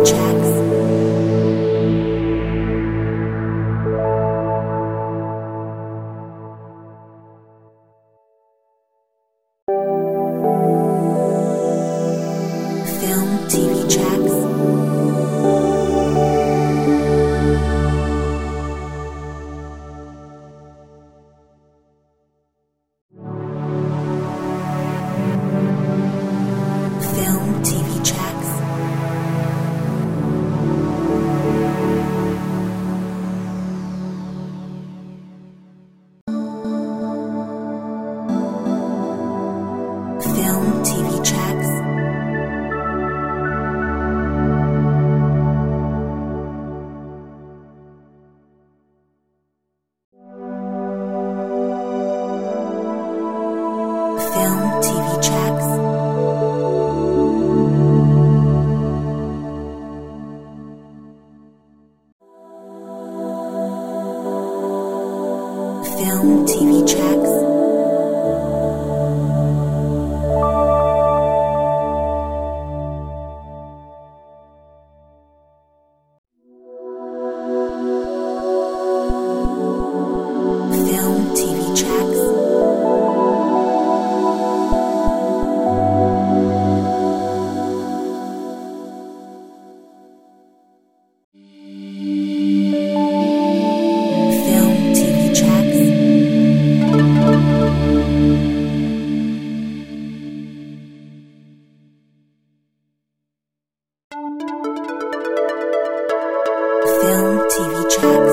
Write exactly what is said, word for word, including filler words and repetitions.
tracks. Film T V tracks. Film T V tracks. Film T V tracks. Film T V tracks. Film T V tracks. Film T V tracks. Film T V tracks. Film T V tracks.